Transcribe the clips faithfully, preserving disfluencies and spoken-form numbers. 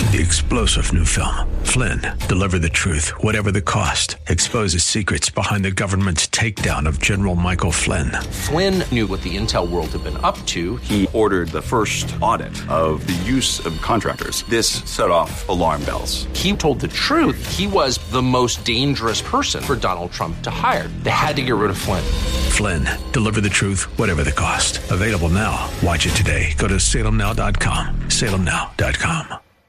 The explosive new film, Flynn, deliver the truth, whatever the cost, exposes secrets behind the government's takedown of General Michael Flynn. Flynn knew what the intel world had been up to. He ordered the first audit of the use of contractors. This set off alarm bells. He told the truth. He was the most dangerous person for Donald Trump to hire. They had to get rid of Flynn. Flynn, deliver the truth, whatever the cost. Available now. Watch it today. Go to salem now dot com. salem now dot com.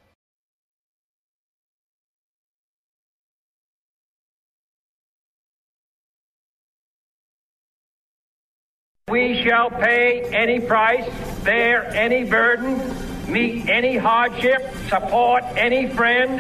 We shall pay any price, bear any burden, meet any hardship, support any friend,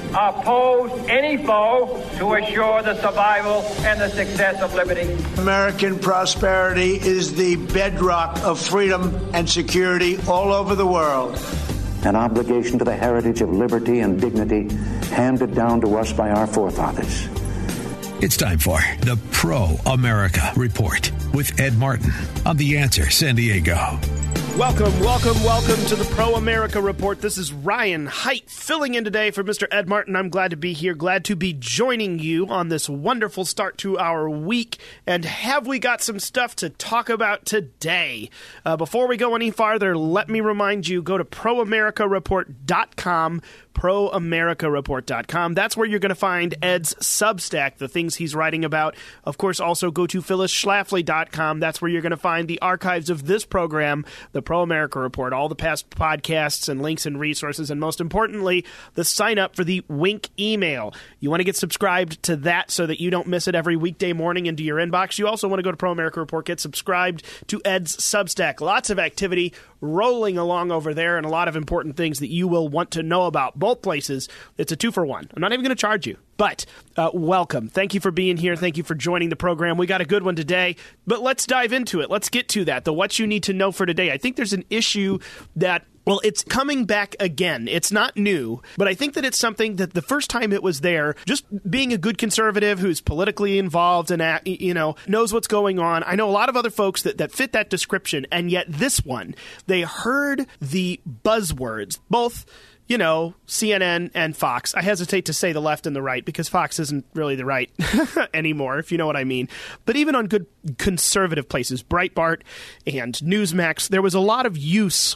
oppose any foe to assure the survival and the success of liberty. American prosperity is the bedrock of freedom and security all over the world. An obligation to the heritage of liberty and dignity handed down to us by our forefathers. It's time for the Pro America Report with Ed Martin on The Answer San Diego. Welcome, welcome, welcome to the Pro America Report. This is Ryan Haidt filling in today for Mister Ed Martin. I'm glad to be here, glad to be joining you on this wonderful start to our week. And have we got some stuff to talk about today? Uh, before we go any farther, let me remind you, go to pro america report dot com. pro america report dot com. That's where you're going to find Ed's Substack, the things he's writing about. Of course, also go to phyllis schlafly dot com. That's where you're going to find the archives of this program, the Pro America Report, all the past podcasts and links and resources, and most importantly, the sign up for the Wink email. You want to get subscribed to that so that you don't miss it every weekday morning into your inbox. You also want to go to Pro America Report, get subscribed to Ed's Substack. Lots of activity rolling along over there and a lot of important things that you will want to know about. Both places, it's a two for one. I'm not even going to charge you, but uh, welcome. Thank you for being here. Thank you for joining the program. We got a good one today, but let's dive into it. Let's get to that, the what you need to know for today. I think there's an issue that Well, it's coming back again. It's not new, but I think that it's something that the first time it was there, just being a good conservative who's politically involved and, you know, knows what's going on. I know a lot of other folks that, that fit that description, and yet this one, they heard the buzzwords, both, you know, C N N and Fox. I hesitate to say the left and the right because Fox isn't really the right anymore, if you know what I mean. But even on good conservative places, Breitbart and Newsmax, there was a lot of use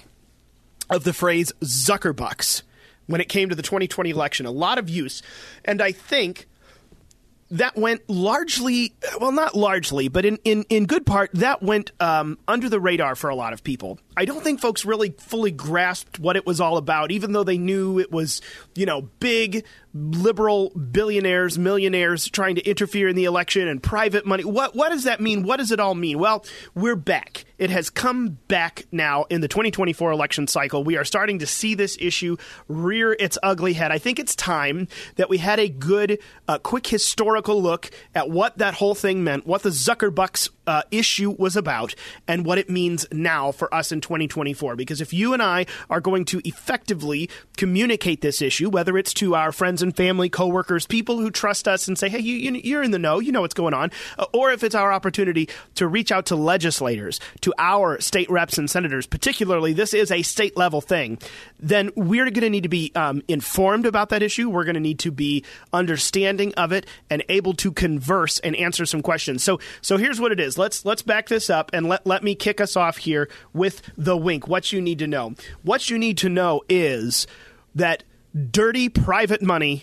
of the phrase Zuckerbucks when it came to the twenty twenty election. A lot of use. And I think that went largely, well, not largely, but in, in, in good part, that went um, under the radar for a lot of people. I don't think folks really fully grasped what it was all about, even though they knew it was, you know, big liberal billionaires, millionaires trying to interfere in the election and private money. What what does that mean? What does it all mean? Well, we're back. It has come back now in the twenty twenty-four election cycle. We are starting to see this issue rear its ugly head. I think it's time that we had a good, uh, quick historical look at what that whole thing meant, what the Zuckerbucks uh, issue was about, and what it means now for us in twenty twenty-four. Because if you and I are going to effectively communicate this issue, whether it's to our friends and family, coworkers, people who trust us and say, hey, you, you, you're in the know, you know what's going on, uh, or if it's our opportunity to reach out to legislators, to our state reps and senators, particularly this is a state level thing, then we're going to need to be um, informed about that issue. We're going to need to be understanding of it and able to converse and answer some questions. So so here's what it is. Let's let's back this up and let, let me kick us off here with the wink. What you need to know. What you need to know is that dirty private money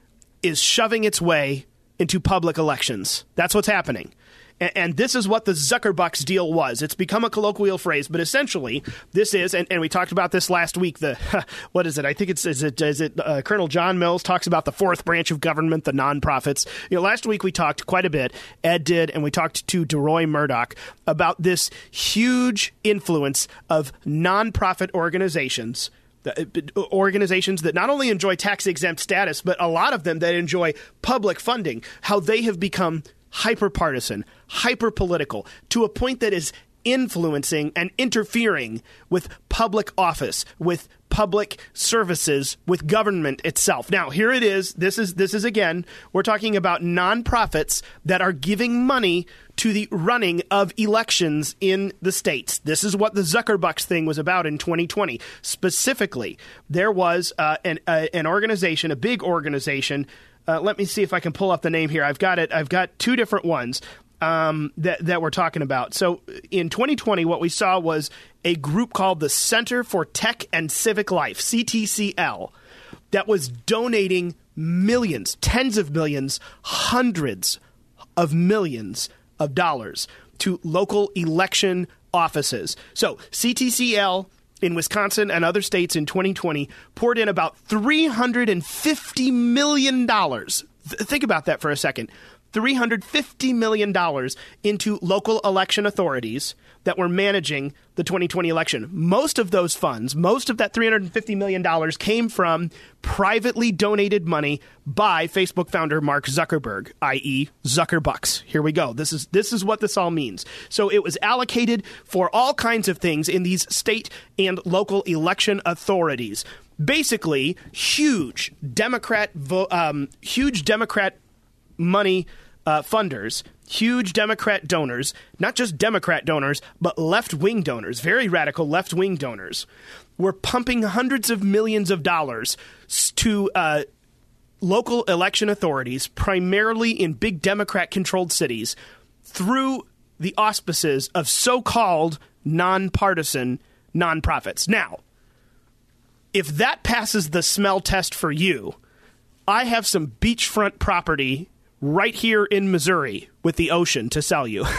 is shoving its way into public elections. That's what's happening. And, and this is what the Zuckerbucks deal was. It's become a colloquial phrase, but essentially this is, and, and we talked about this last week, the, what is it? I think it's, is it, is it uh, Colonel John Mills talks about the fourth branch of government, the nonprofits. You know, last week we talked quite a bit, Ed did, and we talked to DeRoy Murdoch about this huge influence of nonprofit organizations, the organizations that not only enjoy tax-exempt status, but a lot of them that enjoy public funding, how they have become hyper-partisan, hyper-political, to a point that is influencing and interfering with public office, with public services, with government itself. Now, here it is. This is, this is again, we're talking about nonprofits that are giving money to the running of elections in the states. This is what the Zuckerbucks thing was about in twenty twenty. Specifically, there was uh, an, uh, an organization, a big organization. Uh, let me see if I can pull up the name here. I've got it. I've got two different ones. Um, that, that we're talking about. So in twenty twenty, what we saw was a group called the Center for Tech and Civic Life, C T C L, that was donating millions, tens of millions, hundreds of millions of dollars to local election offices. So C T C L in Wisconsin and other states in twenty twenty poured in about three hundred fifty million dollars. Th- think about that for a second. three hundred fifty million dollars into local election authorities that were managing the twenty twenty election. Most of those funds, most of that three hundred fifty million dollars came from privately donated money by Facebook founder Mark Zuckerberg, that is. Zuckerbucks. Here we go. This is this is what this all means. So it was allocated for all kinds of things in these state and local election authorities. Basically, huge Democrat, vo- um, huge Democrat money uh, funders, huge Democrat donors, not just Democrat donors, but left-wing donors, very radical left-wing donors, were pumping hundreds of millions of dollars to uh, local election authorities, primarily in big Democrat-controlled cities, through the auspices of so-called nonpartisan nonprofits. Now, if that passes the smell test for you, I have some beachfront property right here in Missouri with the ocean to sell you.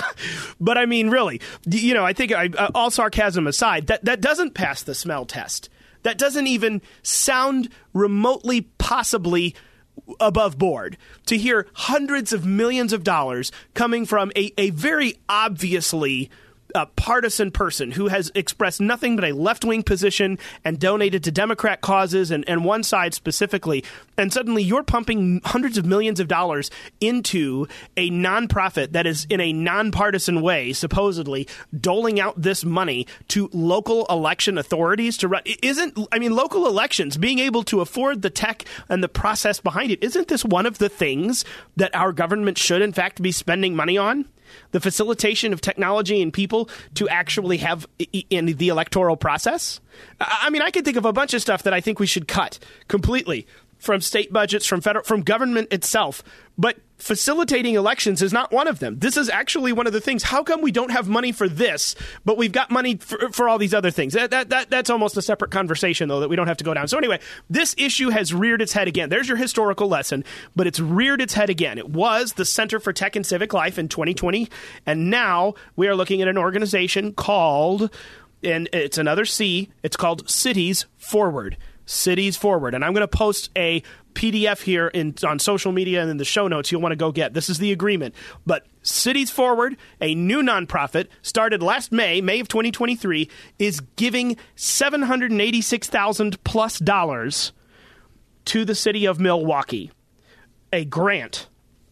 But I mean, really, you know, I think I, all sarcasm aside, that, that doesn't pass the smell test. That doesn't even sound remotely possibly above board to hear hundreds of millions of dollars coming from a, a very obviously a partisan person who has expressed nothing but a left-wing position and donated to Democrat causes and, and one side specifically. And suddenly you're pumping hundreds of millions of dollars into a nonprofit that is in a nonpartisan way, supposedly doling out this money to local election authorities to run. Isn't, I mean, local elections, being able to afford the tech and the process behind it, isn't this one of the things that our government should in fact be spending money on? The facilitation of technology and people to actually have in the electoral process? I mean, I can think of a bunch of stuff that I think we should cut completely from state budgets, from federal, from government itself. But facilitating elections is not one of them. This is actually one of the things. How come we don't have money for this, but we've got money for, for all these other things? That, that, that, that's almost a separate conversation, though, that we don't have to go down. So anyway, this issue has reared its head again. There's your historical lesson, but it's reared its head again. It was the Center for Tech and Civic Life in twenty twenty, and now we are looking at an organization called, and it's another C, it's called Cities Forward. Cities Forward. And I'm going to post a P D F here in on social media and in the show notes you'll want to go get. This is the agreement. But Cities Forward, a new nonprofit, started last May, May of twenty twenty-three, is giving seven hundred eighty-six thousand plus dollars to the city of Milwaukee. A grant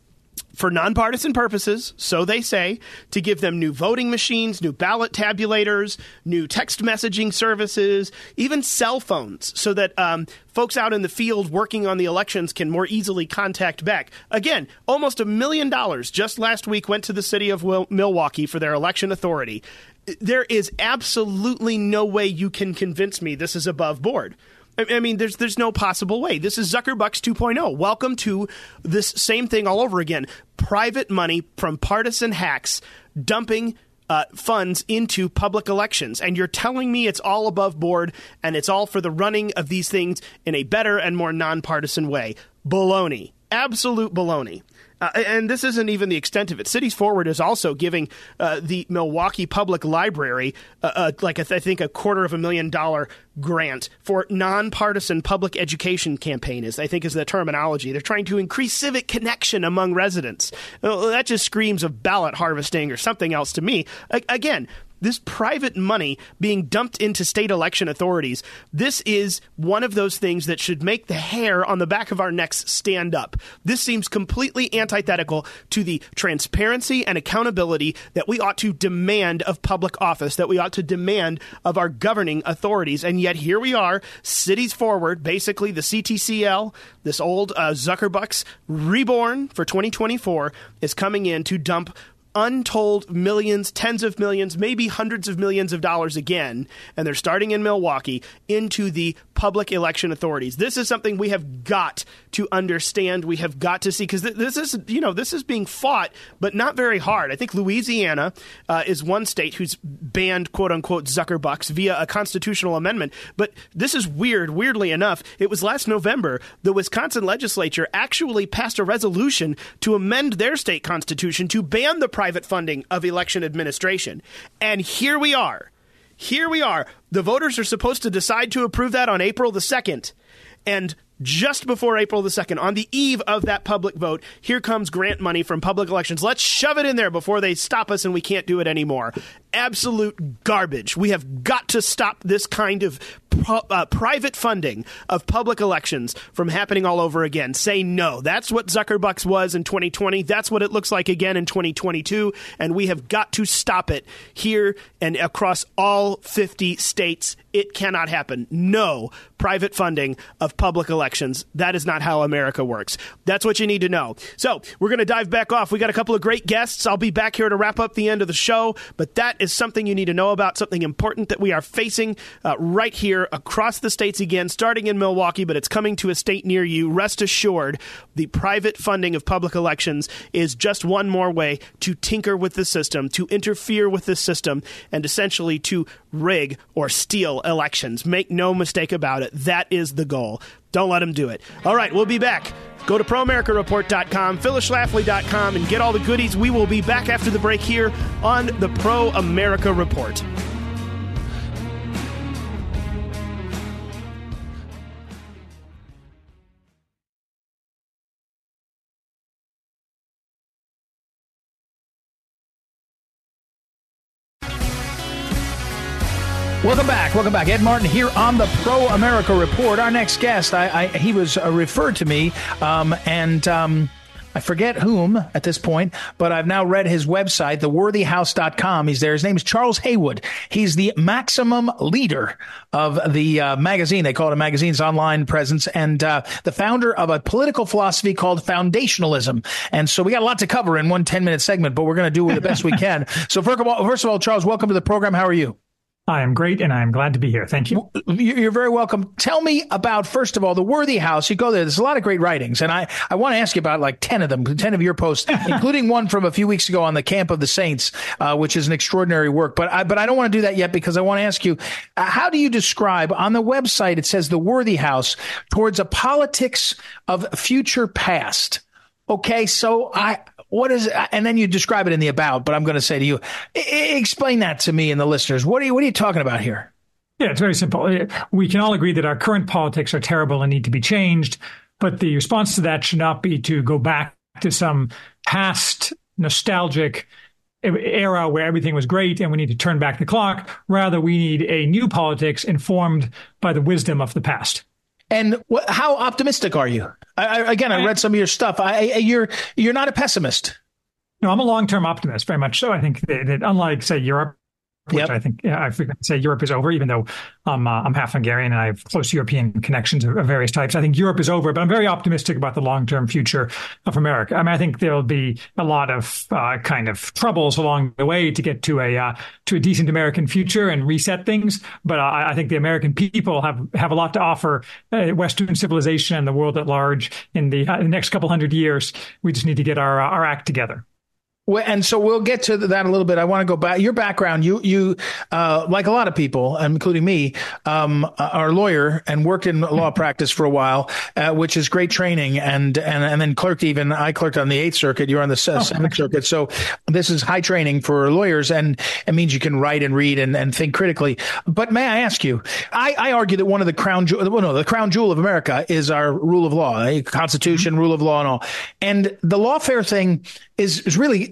for nonpartisan purposes, so they say, to give them new voting machines, new ballot tabulators, new text messaging services, even cell phones, so that um, folks out in the field working on the elections can more easily contact back. Again, almost a million dollars just last week went to the city of Wil- Milwaukee for their election authority. There is absolutely no way you can convince me this is above board. I mean, there's there's no possible way. This is Zuckerbucks two point oh. Welcome to this same thing all over again. Private money from partisan hacks dumping uh, funds into public elections. And you're telling me it's all above board and it's all for the running of these things in a better and more nonpartisan way. Baloney. Absolute baloney. Uh, and this isn't even the extent of it. Cities Forward is also giving uh, the Milwaukee Public Library, uh, uh, like a th- I think a quarter of a million dollar grant for nonpartisan public education campaign, is I think is the terminology. They're trying to increase civic connection among residents. Well, that just screams of ballot harvesting or something else to me. A- again, this private money being dumped into state election authorities, this is one of those things that should make the hair on the back of our necks stand up. This seems completely antithetical to the transparency and accountability that we ought to demand of public office, that we ought to demand of our governing authorities. And yet here we are, cities forward, basically the C T C L, this old uh, Zuckerbucks reborn for twenty twenty-four, is coming in to dump untold millions, tens of millions, maybe hundreds of millions of dollars again, and they're starting in Milwaukee, into the public election authorities. This is something we have got to understand. We have got to see, because th- this is, you know, this is being fought, but not very hard. I think Louisiana uh, is one state who's banned, quote unquote, Zuckerbucks via a constitutional amendment. But this is weird. Weirdly enough, it was last November, the Wisconsin legislature actually passed a resolution to amend their state constitution to ban the private funding of election administration. And here we are. Here we are. The voters are supposed to decide to approve that on April the second. And just before April the second, on the eve of that public vote, here comes grant money from public elections. Let's shove it in there before they stop us and we can't do it anymore. Absolute garbage. We have got to stop this kind of pro- uh, private funding of public elections from happening all over again. Say no. That's what Zuckerbucks was in twenty twenty. That's what it looks like again in twenty twenty-two. And we have got to stop it here and across all fifty states. It cannot happen. No private funding of public elections. That is not how America works. That's what you need to know. So we're going to dive back off. We got a couple of great guests. I'll be back here to wrap up the end of the show, but that is something you need to know about, something important that we are facing uh, right here across the states again, starting in Milwaukee, but it's coming to a state near you. Rest assured, the private funding of public elections is just one more way to tinker with the system, to interfere with the system, and essentially to rig or steal elections. Make no mistake about it. That is the goal. Don't let them do it. All right, we'll be back. Go to pro america report dot com, phyllis schlafly dot com, and get all the goodies. We will be back after the break here on the Pro America Report. Welcome back. Welcome back. Ed Martin here on the Pro America Report. Our next guest, I, I he was uh, referred to me, um, and um, I forget whom at this point, but I've now read his website, the worthy house dot com. He's there. His name is Charles Haywood. He's the maximum leader of the uh, magazine. They call it a magazine's online presence, and uh, the founder of a political philosophy called foundationalism. And so we got a lot to cover in one ten-minute segment, but we're going to do the best we can. So first of all, first of all, Charles, welcome to the program. How are you? I am great, and I'm glad to be here. Thank you. You're very welcome. Tell me about, first of all, the Worthy House. You go there. There's a lot of great writings, and I, I want to ask you about like ten of them, ten of your posts, including one from a few weeks ago on the Camp of the Saints, uh, which is an extraordinary work. But I, but I don't want to do that yet because I want to ask you, uh, how do you describe, on the website, it says the Worthy House, towards a politics of future past. Okay, so I... What is it? And then you describe it in the about, but I'm going to say to you, I- explain that to me and the listeners. What are you, what are you talking about here? Yeah, it's very simple. We can all agree that our current politics are terrible and need to be changed. But the response to that should not be to go back to some past nostalgic era where everything was great and we need to turn back the clock. Rather, we need a new politics informed by the wisdom of the past. And wh- how optimistic are you? I, I, again, I read some of your stuff. I, I, you're you're not a pessimist. No, I'm a long-term optimist, very much so. I think that, that unlike, say, Europe, which yep. I think yeah, I frequently say Europe is over, even though um, uh, I'm half Hungarian and I have close European connections of, of various types. I think Europe is over, but I'm very optimistic about the long-term future of America. I mean, I think there'll be a lot of uh, kind of troubles along the way to get to a uh, to a decent American future and reset things. But uh, I think the American people have, have a lot to offer uh, Western civilization and the world at large in the, uh, the next couple hundred years. We just need to get our uh, our act together. Well, and so we'll get to that a little bit. I want to go back. Your background, you, you, uh, like a lot of people, including me, um, are a lawyer and worked in law practice for a while, uh, which is great training. And, and, and then clerked even, I clerked on the Eighth Circuit. You're on the Seventh oh, Circuit. So this is high training for lawyers, and it means you can write and read and, and think critically. But may I ask you, I, I argue that one of the crown, well, no, the crown jewel of America is our rule of law, a Constitution, mm-hmm. rule of law and all. And the lawfare thing is, is really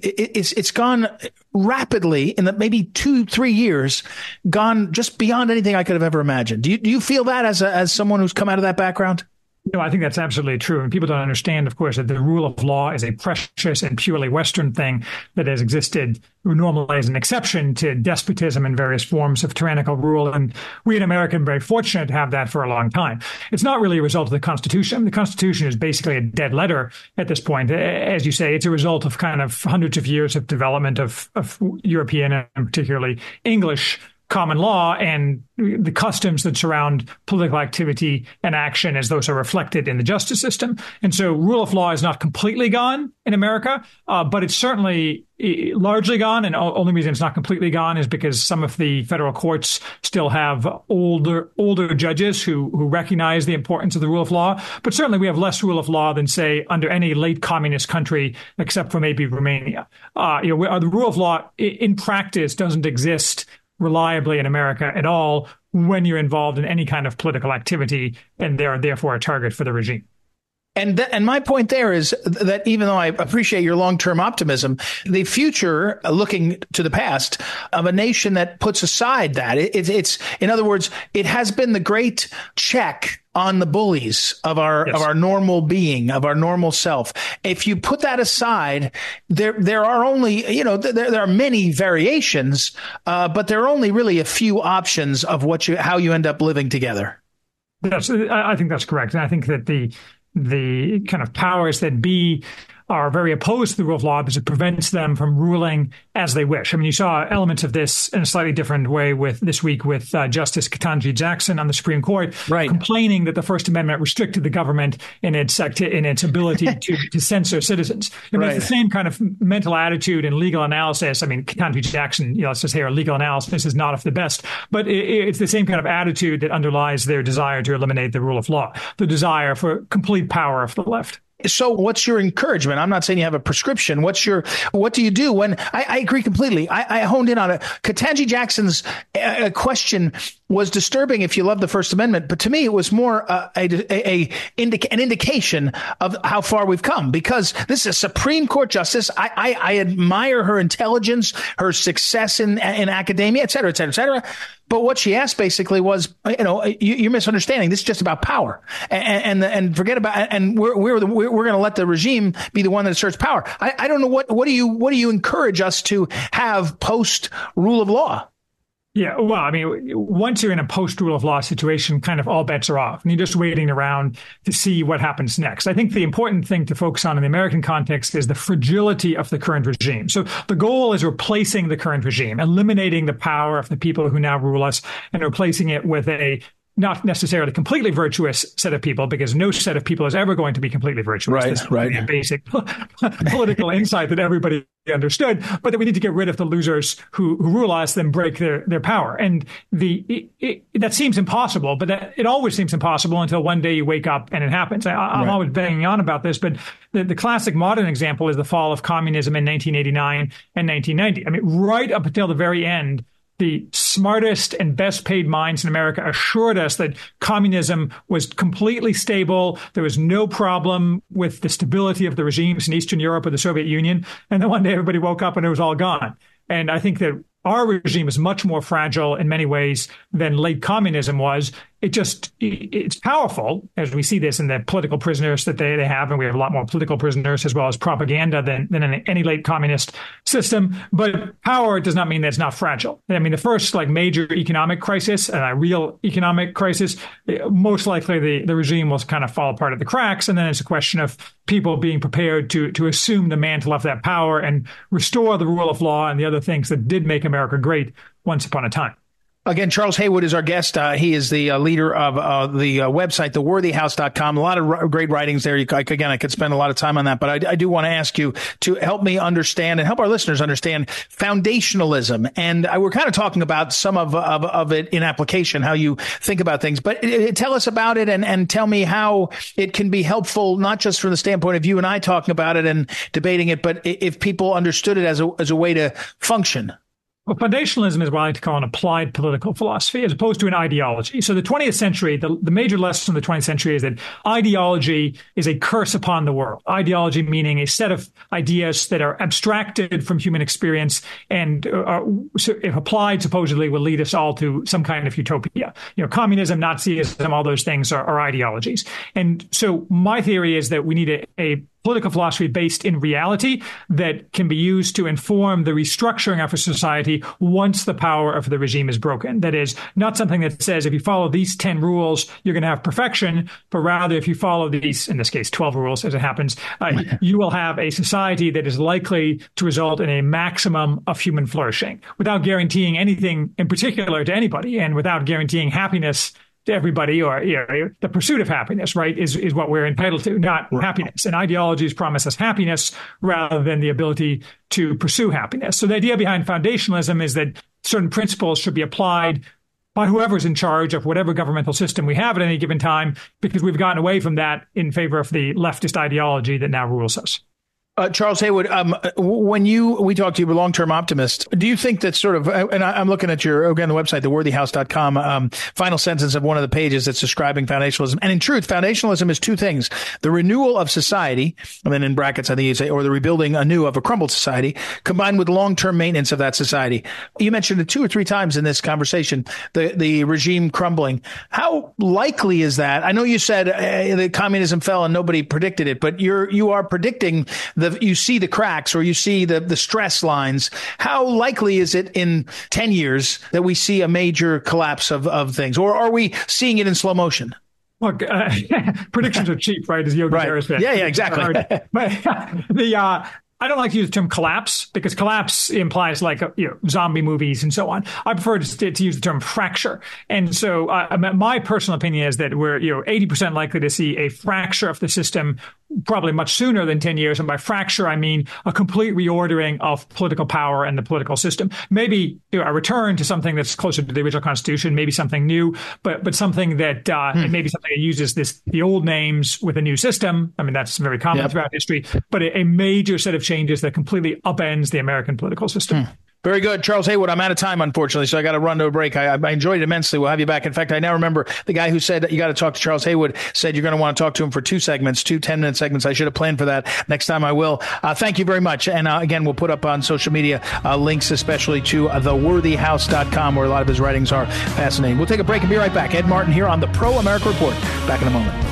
it's it's gone rapidly in the maybe two, three years, gone just beyond anything I could have ever imagined. Do you, do you feel that as a, as someone who's come out of that background? No, I think that's absolutely true. And people don't understand, of course, that the rule of law is a precious and purely Western thing that has existed normally as an exception to despotism and various forms of tyrannical rule. And we in America are very fortunate to have that for a long time. It's not really a result of the Constitution. The Constitution is basically a dead letter at this point. As you say, it's a result of kind of hundreds of years of development of, of European and particularly English common law and the customs that surround political activity and action as those are reflected in the justice system. And so rule of law is not completely gone in America, uh, but it's certainly largely gone. And the only reason it's not completely gone is because some of the federal courts still have older older judges who, who recognize the importance of the rule of law. But certainly we have less rule of law than, say, under any late communist country, except for maybe Romania. Uh, you know, the rule of law in practice doesn't exist reliably in America at all when you're involved in any kind of political activity and they're therefore a target for the regime. And th- and my point there is that even though I appreciate your long-term optimism, the future, uh, looking to the past, of a nation that puts aside that, it, it, it's, in other words, it has been the great check on the bullies of our yes. of our normal being, of our normal self. If you put that aside, there there are only, you know, there, there are many variations, uh, but there are only really a few options of what you how you end up living together. That's, I think that's correct. And I think that the the kind of powers that be are very opposed to the rule of law because it prevents them from ruling as they wish. I mean, you saw elements of this in a slightly different way with this week with uh, Justice Ketanji Jackson on the Supreme Court, right, complaining that the First Amendment restricted the government in its in its ability to, to censor citizens. I mean, right. It's the same kind of mental attitude and legal analysis. I mean, Ketanji Jackson, you know, says here, legal analysis is not of the best, but it, it's the same kind of attitude that underlies their desire to eliminate the rule of law, the desire for complete power of the left. So what's your encouragement? I'm not saying you have a prescription. What's your, what do you do when, I, I agree completely. I, I honed in on it. Ketanji Jackson's uh, question was disturbing if you love the First Amendment, but to me it was more uh, a, a, a indica- an indication of how far we've come, because this is a Supreme Court justice. I, I, I admire her intelligence, her success in in academia, et cetera, et cetera, et cetera. But what she asked basically was, you know, you, you're misunderstanding. This is just about power, and and, and forget about. And we're we're the, we're, we're going to let the regime be the one that asserts power. I, I don't know what what do you what do you encourage us to have post rule of law? Yeah, well, I mean, once you're in a post-rule of law situation, kind of all bets are off, and you're just waiting around to see what happens next. I think the important thing to focus on in the American context is the fragility of the current regime. So the goal is replacing the current regime, eliminating the power of the people who now rule us, and replacing it with a not necessarily completely virtuous set of people, because no set of people is ever going to be completely virtuous. Right, this is right. a basic political insight that everybody understood, but that we need to get rid of the losers who, who rule us, then break their, their power. And the it, it, that seems impossible, but that, it always seems impossible until one day you wake up and it happens. I, I'm right. always banging on about this, but the, the classic modern example is the fall of communism in nineteen eighty-nine and nineteen ninety. I mean, right up until the very end, the smartest and best paid minds in America assured us that communism was completely stable. There was no problem with the stability of the regimes in Eastern Europe or the Soviet Union. And then one day everybody woke up and it was all gone. And I think that our regime is much more fragile in many ways than late communism was. It just, it's powerful, as we see this in the political prisoners that they, they have, and we have a lot more political prisoners as well as propaganda than, than in any late communist system. But power does not mean that it's not fragile. I mean, the first like major economic crisis, and a real economic crisis, most likely the, the regime will kind of fall apart at the cracks. And then it's a question of people being prepared to, to assume the mantle of that power and restore the rule of law and the other things that did make America great once upon a time. Again, Charles Haywood is our guest. Uh, he is the uh, leader of uh, the uh, website, the worthy house dot com. A lot of r- great writings there. You, I, again, I could spend a lot of time on that, but I, I do want to ask you to help me understand and help our listeners understand foundationalism. And I, we're kind of talking about some of, of, of it in application, how you think about things. But uh, tell us about it and, and tell me how it can be helpful, not just from the standpoint of you and I talking about it and debating it, but if people understood it as a, as a way to function. Well, foundationalism is what I like to call an applied political philosophy as opposed to an ideology. So the twentieth century, the, the major lesson of the twentieth century is that ideology is a curse upon the world. Ideology meaning a set of ideas that are abstracted from human experience and uh, if applied supposedly will lead us all to some kind of utopia. You know, communism, Nazism, all those things are, are ideologies. And so my theory is that we need a, a political philosophy based in reality that can be used to inform the restructuring of a society once the power of the regime is broken. That is, not something that says if you follow these ten rules, you're going to have perfection, but rather if you follow these, in this case, twelve rules as it happens, uh, you will have a society that is likely to result in a maximum of human flourishing without guaranteeing anything in particular to anybody and without guaranteeing happiness to everybody, or you know, the pursuit of happiness, right, is, is what we're entitled to, not right. happiness. And ideologies promise us happiness rather than the ability to pursue happiness. So the idea behind foundationalism is that certain principles should be applied by whoever's in charge of whatever governmental system we have at any given time, because we've gotten away from that in favor of the leftist ideology that now rules us. Uh, Charles Haywood, um, when you we talked to you, a long-term optimist, do you think that sort of, and I, I'm looking at your, again, the website, the worthy house dot com, um, final sentence of one of the pages that's describing foundationalism. And in truth, foundationalism is two things: the renewal of society, and then in brackets, I think you say, or the rebuilding anew of a crumbled society, combined with long-term maintenance of that society. You mentioned it two or three times in this conversation, the, the regime crumbling. How likely is that? I know you said uh, that communism fell and nobody predicted it, but you're, you are predicting the, you see the cracks or you see the, the stress lines. How likely is it in ten years that we see a major collapse of, of things? Or are we seeing it in slow motion? Look, uh, predictions are cheap, right? As Yogi Berra said. Yeah, yeah, exactly. But the, uh, I don't like to use the term collapse because collapse implies like, you know, zombie movies and so on. I prefer to, to use the term fracture. And so uh, my personal opinion is that we're, you know, eighty percent likely to see a fracture of the system probably much sooner than ten years. And by fracture, I mean a complete reordering of political power and the political system. Maybe, you know, a return to something that's closer to the original Constitution, maybe something new, but but something that uh, hmm. maybe something that uses this the old names with a new system. I mean, that's very common yep. throughout history, but a, a major set of changes that completely upends the American political system. Hmm. Very good. Charles Haywood, I'm out of time, unfortunately, so I got to run to a break. I, I enjoyed it immensely. We'll have you back. In fact, I now remember the guy who said that you got to talk to Charles Haywood said you're going to want to talk to him for two segments, two ten-minute segments. I should have planned for that. Next time I will. Uh, thank you very much. And uh, again, we'll put up on social media uh, links, especially to uh, the worthy house dot com, where a lot of his writings are fascinating. We'll take a break and be right back. Ed Martin here on the Pro America Report. Back in a moment.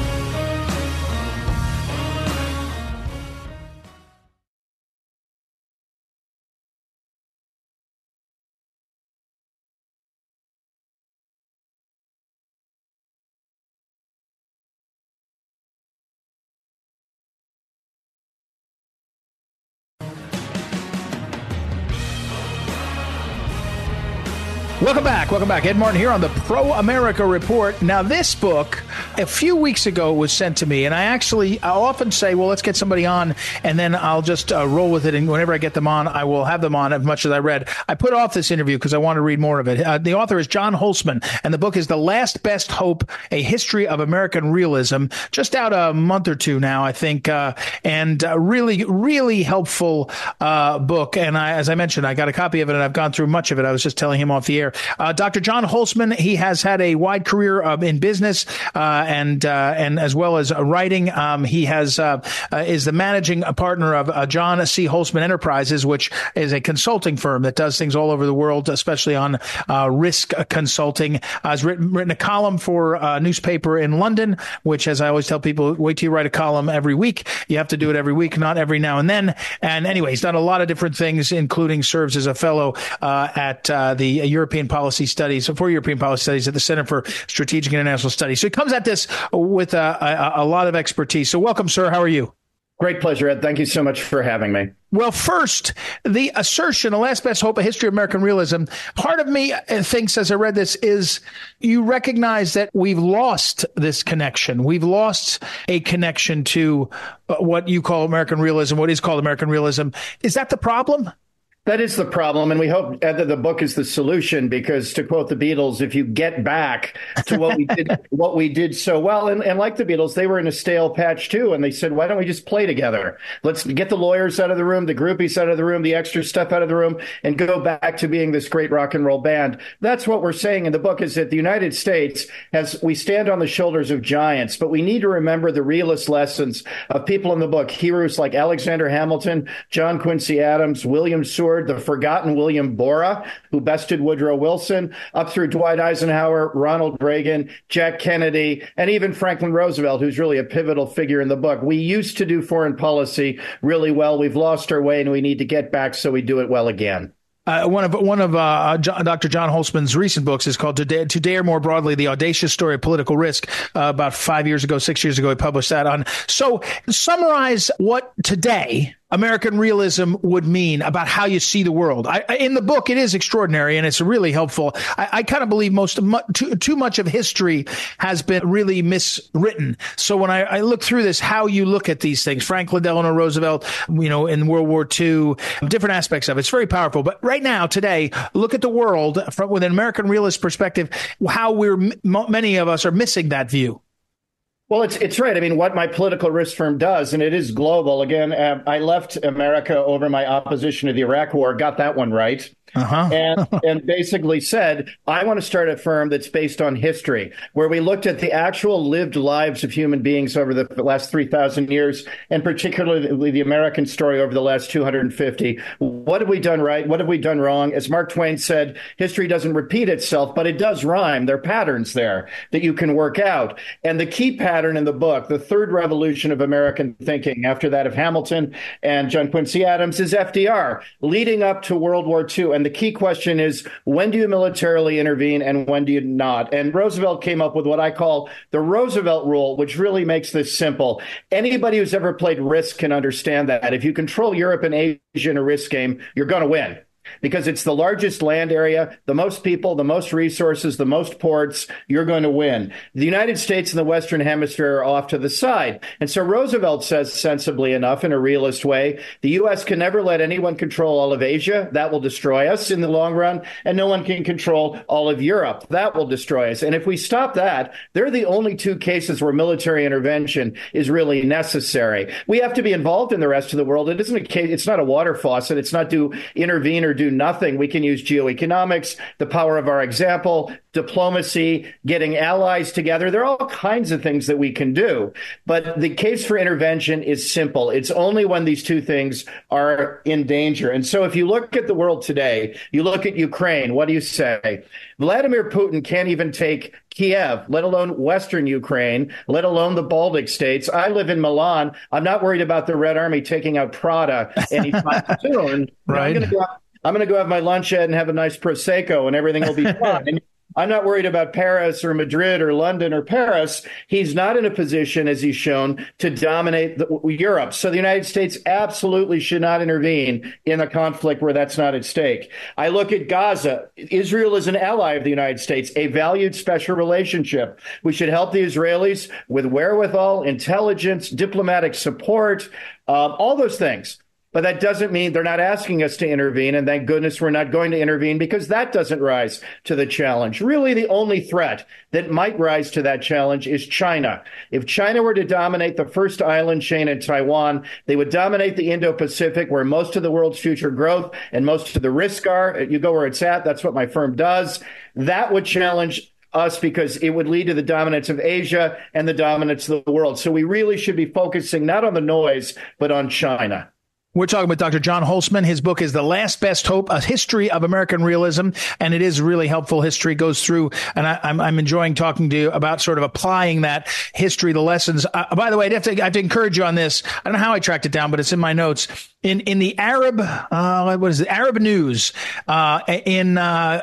Welcome back. Welcome back. Ed Martin here on the Pro America Report. Now, this book, a few weeks ago, was sent to me, and I actually, I'll often say, well, let's get somebody on, and then I'll just uh, roll with it, and whenever I get them on, I will have them on as much as I read. I put off this interview because I want to read more of it. Uh, the author is John Holzman, and the book is The Last Best Hope, A History of American Realism, just out a month or two now, I think, uh, and uh, really, really helpful uh, book. And I, as I mentioned, I got a copy of it, and I've gone through much of it. I was just telling him off the air. Uh, Doctor John Holzman, he has had a wide career uh, in business uh, and uh, and as well as uh, writing. Um, he has uh, uh, is the managing partner of uh, John C. Holzman Enterprises, which is a consulting firm that does things all over the world, especially on uh, risk consulting. Uh, has written, written a column for a newspaper in London, which, as I always tell people, wait till you write a column every week. You have to do it every week, not every now and then. And anyway, he's done a lot of different things, including serves as a fellow uh, at uh, the European Policy Studies, for European Policy Studies at the Center for Strategic International Studies. So he comes at this with a, a, a lot of expertise. So welcome, sir. How are you? Great pleasure, Ed. Thank you so much for having me. Well, first, the assertion, The Last Best Hope, A History of American Realism. Part of me thinks, as I read this, is you recognize that we've lost this connection. We've lost a connection to what you call American realism, what is called American realism. Is that the problem? That is the problem, and we hope that the book is the solution, because to quote the Beatles, if you get back to what we did what we did so well, and, and like the Beatles, they were in a stale patch too, and they said, why don't we just play together? Let's get the lawyers out of the room, the groupies out of the room, the extra stuff out of the room, and go back to being this great rock and roll band. That's what we're saying in the book, is that the United States has, we stand on the shoulders of giants, but we need to remember the realist lessons of people in the book, heroes like Alexander Hamilton, John Quincy Adams, William Seward, the forgotten William Borah, who bested Woodrow Wilson, up through Dwight Eisenhower, Ronald Reagan, Jack Kennedy, and even Franklin Roosevelt, who's really a pivotal figure in the book. We used to do foreign policy really well. We've lost our way, and we need to get back so we do it well again. Uh, one of one of uh, John, Doctor John Holtzman's recent books is called to, Dare, to Dare More Broadly, The Audacious Story of Political Risk. Uh, about five years ago, six years ago, he published that on. So summarize what today American realism would mean about how you see the world. I, in the book, it is extraordinary, and it's really helpful. I, I kind of believe most of mu- too, too much of history has been really miswritten. So when I, I look through this, how you look at these things, Franklin Delano Roosevelt, you know, in World War Two, different aspects of it, it's very powerful. But right now, today, look at the world from with an American realist perspective, how we're many of us are missing that view. Well, it's it's right. I mean, what my political risk firm does, and it is global. Again, uh, I left America over my opposition to the Iraq War, got that one right. Uh-huh. and and basically said, I want to start a firm that's based on history, where we looked at the actual lived lives of human beings over the last three thousand years, and particularly the American story over the last two hundred fifty. What have we done right? What have we done wrong? As Mark Twain said, history doesn't repeat itself, but it does rhyme. There are patterns there that you can work out. And the key pattern in the book, the third revolution of American thinking, after that of Hamilton and John Quincy Adams, is F D R, leading up to World War Two. And the key question is, when do you militarily intervene and when do you not? And Roosevelt came up with what I call the Roosevelt rule, which really makes this simple. Anybody who's ever played Risk can understand that. If you control Europe and Asia in a Risk game, you're going to win. Because it's the largest land area, the most people, the most resources, the most ports, you're going to win. The United States and the Western Hemisphere are off to the side. And so Roosevelt says sensibly enough, in a realist way, the U S can never let anyone control all of Asia. That will destroy us in the long run. And no one can control all of Europe. That will destroy us. And if we stop that, they're the only two cases where military intervention is really necessary. We have to be involved in the rest of the world. It isn't a case, it's not a water faucet. It's not to intervene or do nothing. We can use geoeconomics, the power of our example, diplomacy, getting allies together. There are all kinds of things that we can do. But the case for intervention is simple. It's only when these two things are in danger. And so if you look at the world today, you look at Ukraine, what do you say? Vladimir Putin can't even take Kiev, let alone Western Ukraine, let alone the Baltic states. I live in Milan. I'm not worried about the Red Army taking out Prada anytime soon. Right. I'm going to go I'm going to go have my lunch and have a nice Prosecco and everything will be fine. I'm not worried about Paris or Madrid or London or Paris. He's not in a position, as he's shown, to dominate the, Europe. So the United States absolutely should not intervene in a conflict where that's not at stake. I look at Gaza. Israel is an ally of the United States, a valued special relationship. We should help the Israelis with wherewithal, intelligence, diplomatic support, um, all those things. But that doesn't mean they're not asking us to intervene, and thank goodness we're not going to intervene, because that doesn't rise to the challenge. Really, the only threat that might rise to that challenge is China. If China were to dominate the first island chain in Taiwan, they would dominate the Indo-Pacific, where most of the world's future growth and most of the risk are. You go where it's at. That's what my firm does. That would challenge us, because it would lead to the dominance of Asia and the dominance of the world. So we really should be focusing not on the noise, but on China. We're talking with Doctor John Holtzman. His book is The Last Best Hope, A History of American Realism, and it is really helpful. History goes through, and I, I'm, I'm enjoying talking to you about sort of applying that history, the lessons. Uh, by the way, I have, to, I have to encourage you on this. I don't know how I tracked it down, but it's in my notes. In in the Arab, uh, what is it, Arab News, uh, in uh,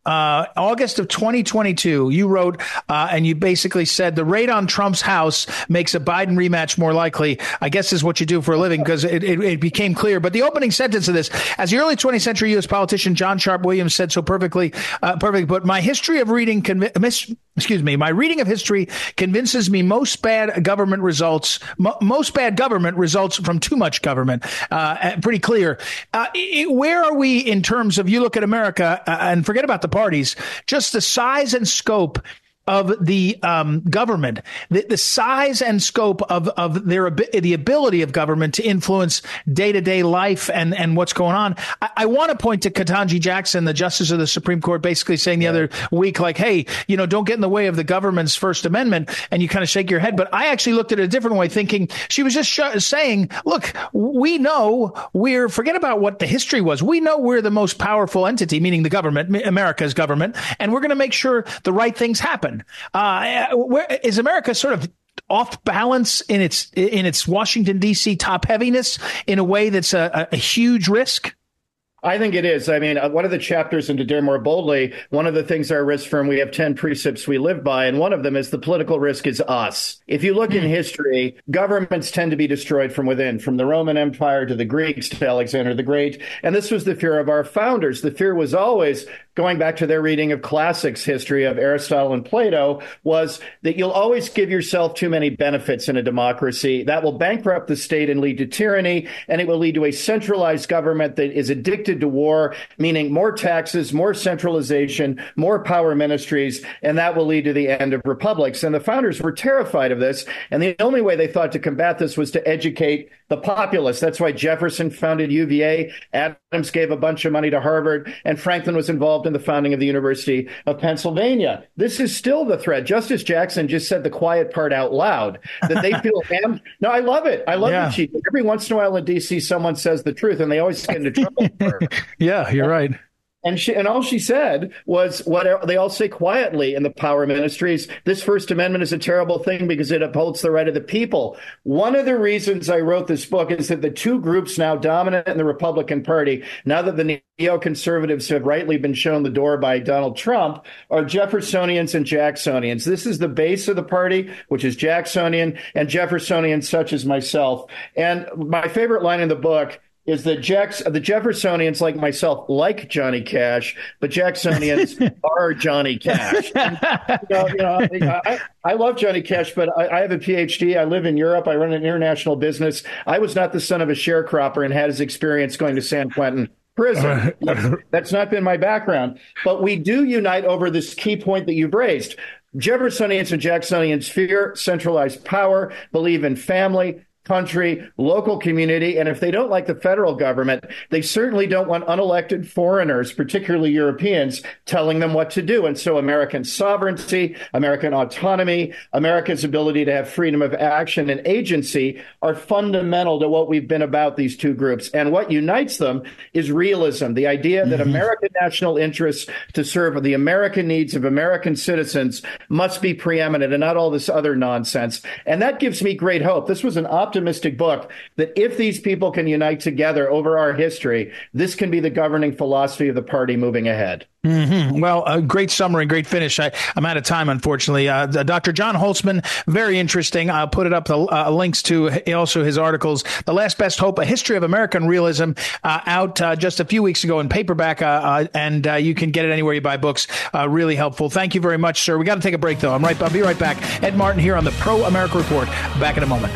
uh, August of twenty twenty-two, you wrote uh, and you basically said the raid on Trump's house makes a Biden rematch more likely. I guess is what you do for a living because it, it, it became clear. But the opening sentence of this, as the early twentieth century U S politician John Sharp Williams said so perfectly, uh, perfectly, but my history of reading, convi- mis- excuse me, my reading of history convinces me most bad government results, mo- most bad government results from too much government. Uh, pretty clear. Uh, it, where are we in terms of, you look at America uh, and forget about the parties, just the size and scope of the um, government, the, the size and scope of, of their the ability of government to influence day-to-day life and, and what's going on. I, I want to point to Ketanji Jackson, the Justice of the Supreme Court, basically saying the yeah. other week, like, hey, you know, don't get in the way of the government's First Amendment, and you kind of shake your head. But I actually looked at it a different way, thinking she was just sh- saying, look, we know we're, forget about what the history was. We know we're the most powerful entity, meaning the government, America's government, and we're going to make sure the right things happen. Uh, where is America sort of off balance in its in its Washington, D C top heaviness in a way that's a, a huge risk? I think it is. I mean, one of the chapters, and to dare more boldly, one of the things our risk firm, we have ten precepts we live by, and one of them is the political risk is us. If you look mm. in history, governments tend to be destroyed from within, from the Roman Empire to the Greeks to Alexander the Great. And this was the fear of our founders. The fear was always, going back to their reading of classics history of Aristotle and Plato, was that you'll always give yourself too many benefits in a democracy. That will bankrupt the state and lead to tyranny, and it will lead to a centralized government that is addicted to war, meaning more taxes, more centralization, more power ministries, and that will lead to the end of republics. And the founders were terrified of this, and the only way they thought to combat this was to educate the populace. That's why Jefferson founded U V A, Adams gave a bunch of money to Harvard, and Franklin was involved in the founding of the University of Pennsylvania. This is still the threat. Justice Jackson just said the quiet part out loud, that they feel, am- no, I love it. I love yeah. it. She, every once in a while in D C, someone says the truth, and they always get into trouble for it. Yeah, you're right. And she, and all she said was what they all say quietly in the power ministries. This First Amendment is a terrible thing because it upholds the right of the people. One of the reasons I wrote this book is that the two groups now dominant in the Republican Party, now that the neoconservatives have rightly been shown the door by Donald Trump, are Jeffersonians and Jacksonians. This is the base of the party, which is Jacksonian, and Jeffersonians such as myself. And my favorite line in the book is that Jacks, the Jeffersonians, like myself, like Johnny Cash, but Jacksonians are Johnny Cash. And, you know, you know, I, I love Johnny Cash, but I, I have a P H D. I live in Europe. I run an international business. I was not the son of a sharecropper and had his experience going to San Quentin prison. That's not been my background. But we do unite over this key point that you've raised. Jeffersonians and Jacksonians fear centralized power, believe in family, country, local community, and if they don't like the federal government, they certainly don't want unelected foreigners, particularly Europeans, telling them what to do. And so American sovereignty, American autonomy, America's ability to have freedom of action and agency are fundamental to what we've been about, these two groups. And what unites them is realism, the idea that mm-hmm. American national interests to serve the American needs of American citizens must be preeminent and not all this other nonsense. And that gives me great hope. This was an optimistic book that if these people can unite together over our history, this can be the governing philosophy of the party moving ahead. Mm-hmm. Well, a great summary, great finish. I, I'm out of time, unfortunately. Uh, Doctor John Holtzman, very interesting. I'll put it up the uh, links to also his articles. The Last Best Hope, A History of American Realism, uh, out uh, just a few weeks ago in paperback, uh, uh, and uh, you can get it anywhere you buy books. Uh, really helpful. Thank you very much, sir. We got to take a break, though. I'm right. I'll be right back. Ed Martin here on the Pro America Report. Back in a moment.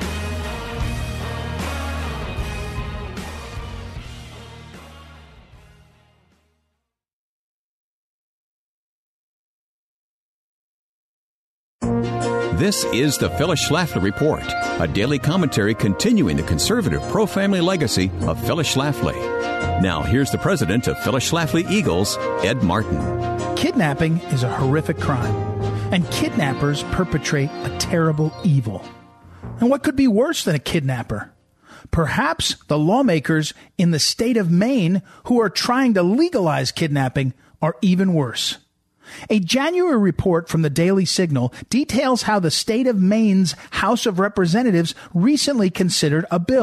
This is the Phyllis Schlafly Report, a daily commentary continuing the conservative pro-family legacy of Phyllis Schlafly. Now, here's the president of Phyllis Schlafly Eagles, Ed Martin. Kidnapping is a horrific crime, and kidnappers perpetrate a terrible evil. And what could be worse than a kidnapper? Perhaps the lawmakers in the state of Maine who are trying to legalize kidnapping are even worse. A January report from the Daily Signal details how the state of Maine's House of Representatives recently considered a bill.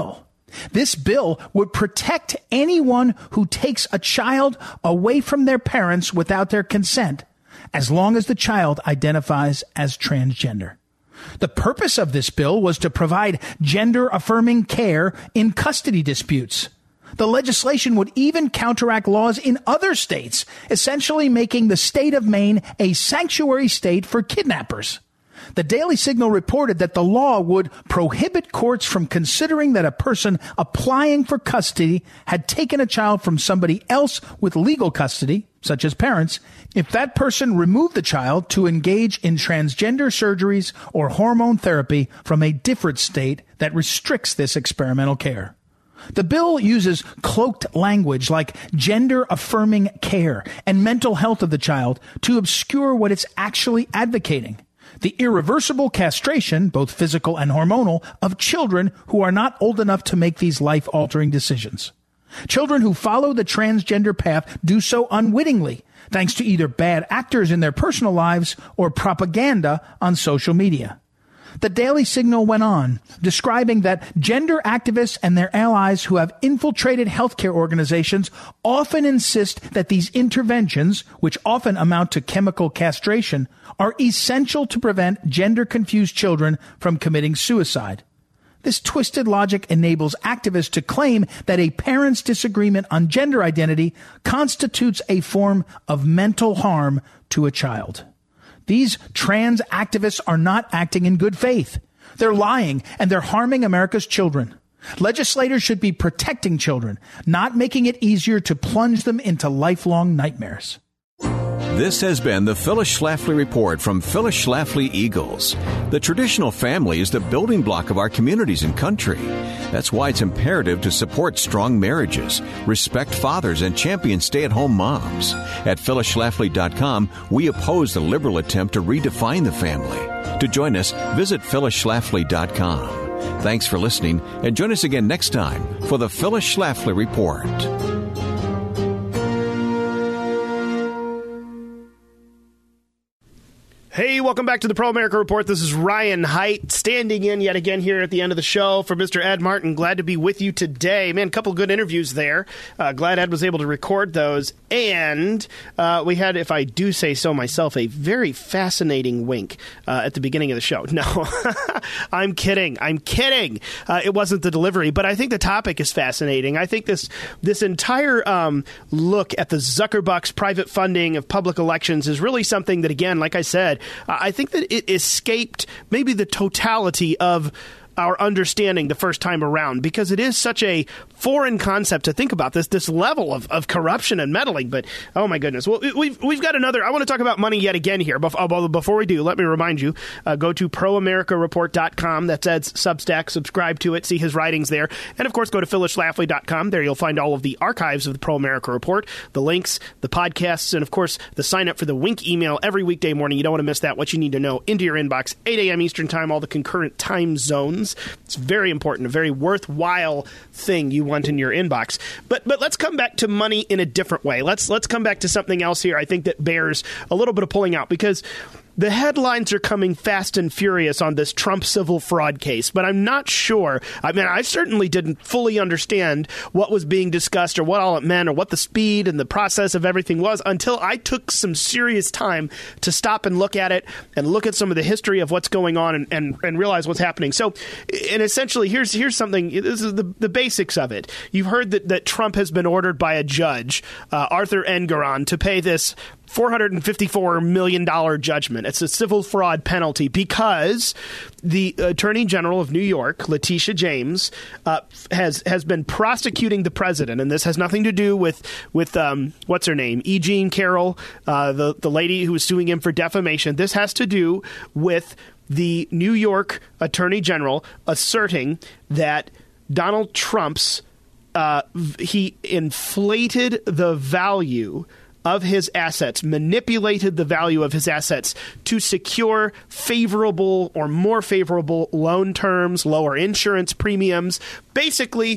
This bill would protect anyone who takes a child away from their parents without their consent, as long as the child identifies as transgender. The purpose of this bill was to provide gender-affirming care in custody disputes. The legislation would even counteract laws in other states, essentially making the state of Maine a sanctuary state for kidnappers. The Daily Signal reported that the law would prohibit courts from considering that a person applying for custody had taken a child from somebody else with legal custody, such as parents, if that person removed the child to engage in transgender surgeries or hormone therapy from a different state that restricts this experimental care. The bill uses cloaked language like gender-affirming care and mental health of the child to obscure what it's actually advocating: the irreversible castration, both physical and hormonal, of children who are not old enough to make these life-altering decisions. Children who follow the transgender path do so unwittingly, thanks to either bad actors in their personal lives or propaganda on social media. The Daily Signal went on, describing that gender activists and their allies who have infiltrated healthcare organizations often insist that these interventions, which often amount to chemical castration, are essential to prevent gender-confused children from committing suicide. This twisted logic enables activists to claim that a parent's disagreement on gender identity constitutes a form of mental harm to a child. These trans activists are not acting in good faith. They're lying, and they're harming America's children. Legislators should be protecting children, not making it easier to plunge them into lifelong nightmares. This has been the Phyllis Schlafly Report from Phyllis Schlafly Eagles. The traditional family is the building block of our communities and country. That's why it's imperative to support strong marriages, respect fathers, and champion stay-at-home moms. At Phyllis Schlafly dot com, we oppose the liberal attempt to redefine the family. To join us, visit Phyllis Schlafly dot com. Thanks for listening, and join us again next time for the Phyllis Schlafly Report. Hey, welcome back to the Pro America Report. This is Ryan Haidt standing in yet again here at the end of the show for Mister Ed Martin. Glad to be with you today. Man, a couple good interviews there. Uh, glad Ed was able to record those. And uh, we had, if I do say so myself, a very fascinating wink uh, at the beginning of the show. No, I'm kidding. I'm kidding. Uh, it wasn't the delivery, but I think the topic is fascinating. I think this this entire um, look at the Zuckerbucks private funding of public elections is really something that, again, like I said, I think that it escaped maybe the totality of our understanding the first time around, because it is such a foreign concept to think about this this level of, of corruption and meddling. But oh my goodness, well, we've we've got another. I want to talk about money yet again here. Before, before we do, let me remind you: uh, go to pro america report dot com. That's Ed's Substack. Subscribe to it. See his writings there, and of course, go to Phyllis Schlafly dot com. There, you'll find all of the archives of the Pro America Report, the links, the podcasts, and of course, the sign up for the Wink email every weekday morning. You don't want to miss that. What you need to know into your inbox, eight a.m. Eastern Time, all the concurrent time zones. It's very important, a very worthwhile thing you want in your inbox. But but let's come back to money in a different way. Let's let's come back to something else here I think that bears a little bit of pulling out, because the headlines are coming fast and furious on this Trump civil fraud case, but I'm not sure. I mean, I certainly didn't fully understand what was being discussed or what all it meant or what the speed and the process of everything was until I took some serious time to stop and look at it and look at some of the history of what's going on and, and, and realize what's happening. So, and essentially, here's here's something. This is the, the basics of it. You've heard that, that Trump has been ordered by a judge, uh, Arthur Engoron, to pay this four hundred fifty-four million dollars judgment. It's a civil fraud penalty because the Attorney General of New York, Letitia James, uh, has has been prosecuting the president, and this has nothing to do with with um, what's her name, E. Jean Carroll, uh, the the lady who was suing him for defamation. This has to do with the New York Attorney General asserting that Donald Trump's uh, he inflated the value of his assets, manipulated the value of his assets to secure favorable or more favorable loan terms, lower insurance premiums, basically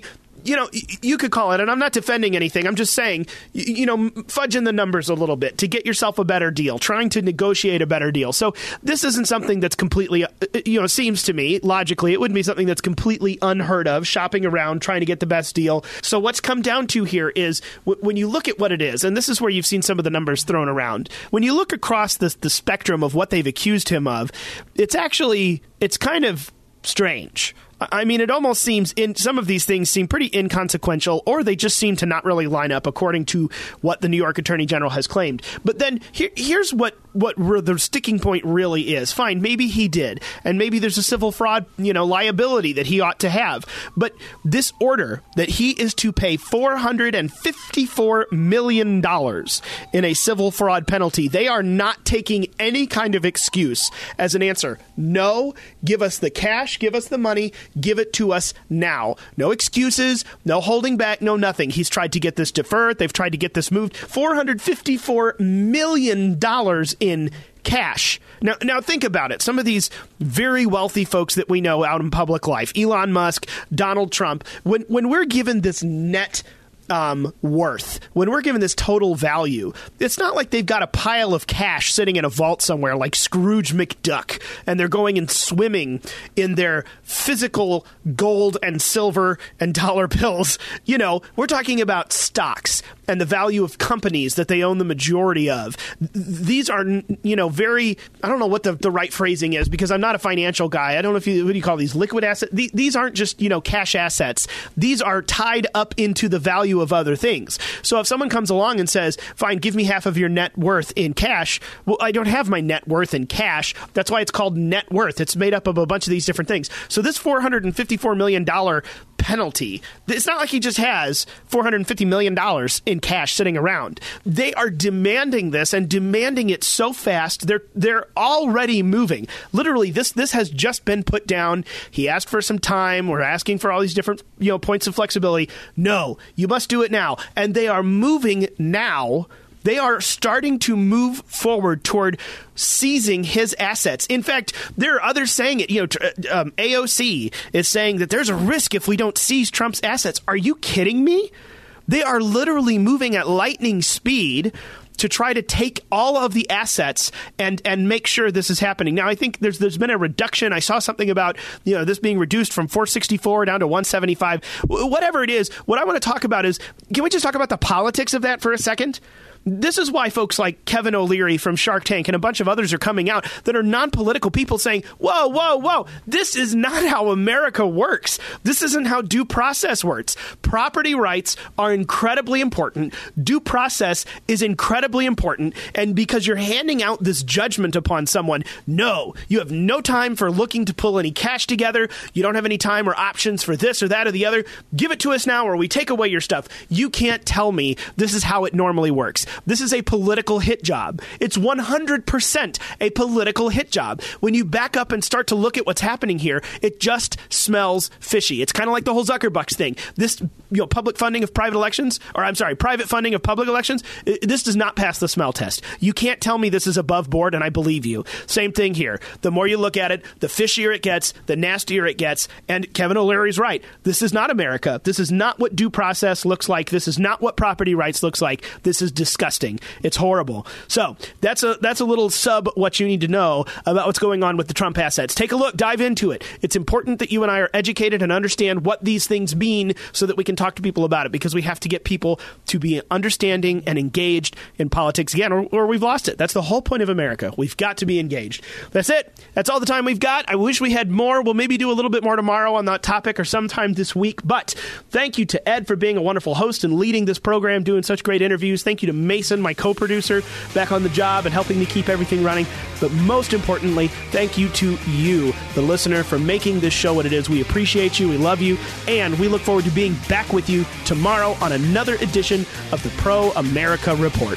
you know, you could call it, and I'm not defending anything. I'm just saying, you know, fudging the numbers a little bit to get yourself a better deal, trying to negotiate a better deal. So this isn't something that's completely, you know, seems to me, logically, it wouldn't be something that's completely unheard of, shopping around, trying to get the best deal. So what's come down to here is w- when you look at what it is, and this is where you've seen some of the numbers thrown around, when you look across the, the spectrum of what they've accused him of, it's actually, it's kind of strange. I mean, it almost seems in some of these things seem pretty inconsequential, or they just seem to not really line up according to what the New York Attorney General has claimed. But then here, here's what what re- the sticking point really is. Fine, maybe he did, and maybe there's a civil fraud, you know, liability that he ought to have. But this order that he is to pay four hundred fifty-four million dollars in a civil fraud penalty, they are not taking any kind of excuse as an answer. No, give us the cash, give us the money. Give it to us now. No excuses, no holding back, no nothing. He's tried to get this deferred. They've tried to get this moved. four hundred fifty-four million dollars in cash. Now, now think about it. Some of these very wealthy folks that we know out in public life, Elon Musk, Donald Trump, when when we're given this net Um, worth, when we're given this total value, it's not like they've got a pile of cash sitting in a vault somewhere like Scrooge McDuck, and they're going and swimming in their physical gold and silver and dollar bills. You know, we're talking about stocks and the value of companies that they own the majority of. These are, you know, very, I don't know what the, the right phrasing is, because I'm not a financial guy. I don't know if you, what do you call these, liquid assets? These, these aren't just, you know, cash assets. These are tied up into the value of other things. So if someone comes along and says, fine, give me half of your net worth in cash, well, I don't have my net worth in cash. That's why it's called net worth. It's made up of a bunch of these different things. So this four hundred fifty-four million dollars penalty, it's not like he just has four hundred fifty million dollars in cash sitting around. They are demanding this and demanding it so fast. They're they're already moving. Literally, this this has just been put down. He asked for some time. We're asking for all these different, you know, points of flexibility. No, you must do it now. And they are moving now. They are starting to move forward toward seizing his assets. In fact, there are others saying it. You know, um, A O C is saying that there's a risk if we don't seize Trump's assets. Are you kidding me? They are literally moving at lightning speed to try to take all of the assets and and make sure this is happening. Now, I think there's there's been a reduction. I saw something about, you know, this being reduced from four sixty-four down to one seventy-five. Whatever it is, what I want to talk about is, can we just talk about the politics of that for a second? This is why folks like Kevin O'Leary from Shark Tank and a bunch of others are coming out that are non-political people saying, whoa, whoa, whoa, this is not how America works. This isn't how due process works. Property rights are incredibly important. Due process is incredibly important. And because you're handing out this judgment upon someone, no, you have no time for looking to pull any cash together. You don't have any time or options for this or that or the other. Give it to us now or we take away your stuff. You can't tell me this is how it normally works. This is a political hit job. It's one hundred percent a political hit job. When you back up and start to look at what's happening here, it just smells fishy. It's kind of like the whole Zuckerbucks thing. This, you know, public funding of private elections, or I'm sorry, private funding of public elections, it, this does not pass the smell test. You can't tell me this is above board, and I believe you. Same thing here. The more you look at it, the fishier it gets, the nastier it gets. And Kevin O'Leary's right. This is not America. This is not what due process looks like. This is not what property rights looks like. This is disgusting. It's horrible. So that's a that's a little sub what you need to know about what's going on with the Trump assets. Take a look, dive into it. It's important that you and I are educated and understand what these things mean so that we can talk to people about it, because we have to get people to be understanding and engaged in politics again, or, or we've lost it. That's the whole point of America. We've got to be engaged. That's it. That's all the time we've got. I wish we had more. We'll maybe do a little bit more tomorrow on that topic or sometime this week. But thank you to Ed for being a wonderful host and leading this program, doing such great interviews. Thank you to Mason, my co-producer, back on the job and helping me keep everything running. But most importantly, thank you to you, the listener, for making this show what it is. We appreciate you. We love you. And we look forward to being back with you tomorrow on another edition of the Pro America Report.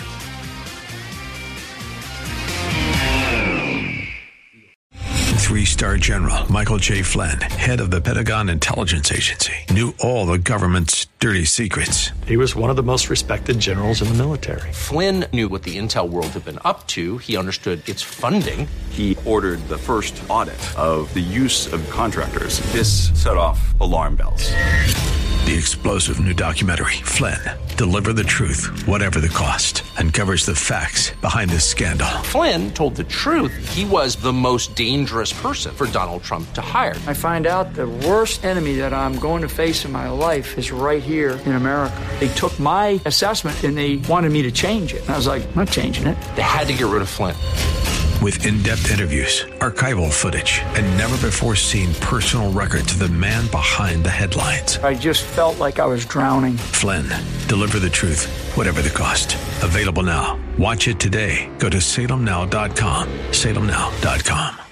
Three three-star general Michael J. Flynn, head of the Pentagon Intelligence Agency, knew all the government's dirty secrets. He was one of the most respected generals in the military. Flynn knew what the intel world had been up to. He understood its funding. He ordered the first audit of the use of contractors. This set off alarm bells. The explosive new documentary, Flynn, Deliver the Truth, Whatever the Cost, uncovers the facts behind this scandal. Flynn told the truth. He was the most dangerous person for Donald Trump to hire. I find out the worst enemy that I'm going to face in my life is right here in America. They took my assessment and they wanted me to change it. And I was like, I'm not changing it. They had to get rid of Flynn. With in-depth interviews, archival footage, and never-before-seen personal records of the man behind the headlines. I just felt like I was drowning. Flynn, Deliver the Truth, Whatever the Cost. Available now. Watch it today. Go to salem now dot com. salem now dot com.